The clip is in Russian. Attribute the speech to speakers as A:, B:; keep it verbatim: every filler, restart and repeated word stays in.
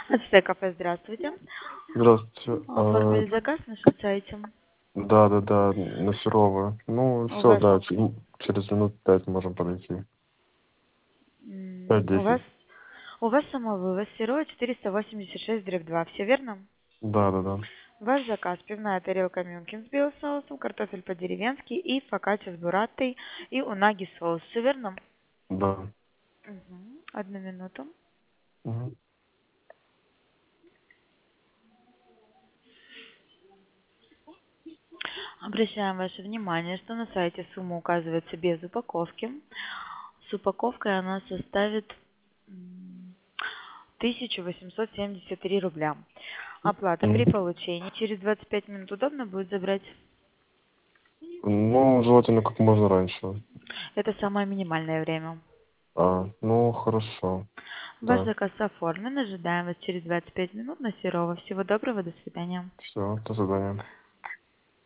A: Ацтек кафе, здравствуйте.
B: Здравствуйте. А,
A: Оформили заказ на нашем сайте.
B: да, да, да, на Серова. Ну,
A: У
B: все,
A: вас,
B: да, ч- через минут пять можем подойти.
A: м, у вас,
B: Пять-десять.
A: у вас самовывоз Серова четыреста восемьдесят шесть дробь два. Все верно?
B: Да, да, да.
A: Ваш заказ: пивная тарелка Мюнхен с биосоусом, картофель по-деревенски и фокаччо с бурратой и унаги соус. Все верно?
B: Да.
A: Мгм. Одну минуту.
B: Мгм.
A: Обращаем ваше внимание, что на сайте сумма указывается без упаковки. С упаковкой она составит м, тысячу восемьсот семьдесят три рубля. Оплата при
B: Мгм.
A: получении. Через двадцать пять минут удобно будет забрать?
B: Ну, желательно как можно раньше.
A: Это самое минимальное время.
B: А, ну, хорошо.
A: Ваш
B: Да.
A: заказ оформлен. Ожидаем вас через двадцать пять минут на Серова. Всего доброго, до свидания.
B: Все, до свидания.